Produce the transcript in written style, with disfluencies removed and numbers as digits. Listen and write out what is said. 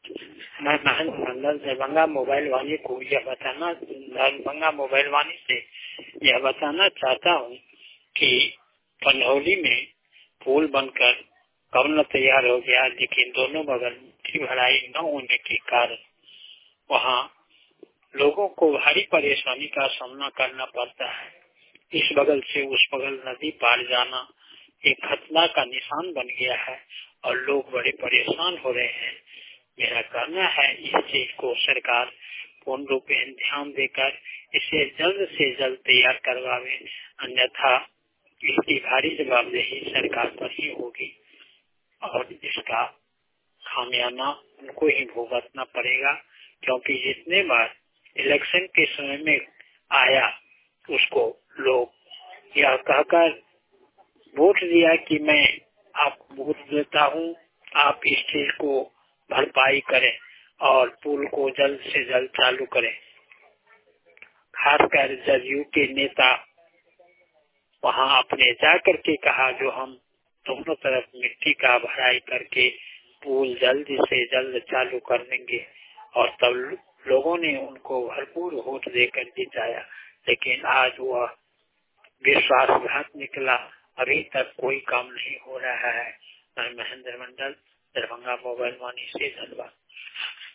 मैं महेंद्र मंडल दरभंगा मोबाइल वाणी को दरभंगा मोबाइल वाणी से यह बताना चाहता हूँ कि पंडौली में पुल बनकर कब तैयार हो गया, लेकिन दोनों बगल मिट्टी भराई न होने के कारण वहाँ लोगों को भारी परेशानी का सामना करना पड़ता है। इस बगल से उस बगल नदी पार जाना एक खतरा का निशान बन गया है और लोग बड़े परेशान हो रहे हैं। मेरा कहना है इस चीज को सरकार पूर्ण रूप में ध्यान देकर इसे जल्द से जल्द तैयार करवावे, अन्यथा इसकी भारी जवाबदेही सरकार पर ही होगी और इसका खामियाना उनको ही भुगतना पड़ेगा, क्योंकि जितने बार इलेक्शन के समय में आया उसको लोग यह कहकर वोट दिया कि मैं आपको वोट देता हूँ, आप इस चीज को भरपाई करें और पुल को जल्द से जल्द चालू करें। खासकर जदयू के नेता वहाँ अपने जाकर के कहा जो हम दोनों तरफ मिट्टी का भराई करके पुल जल्द से जल्द चालू कर देंगे, और तब लोगों ने उनको भरपूर वोट देकर जिताया, लेकिन आज वह विश्वासघात निकला। अभी तक कोई काम नहीं हो रहा है। मैं महेंद्र मंडल दरभंगा मोबाइल वाणी से धन्यवाद।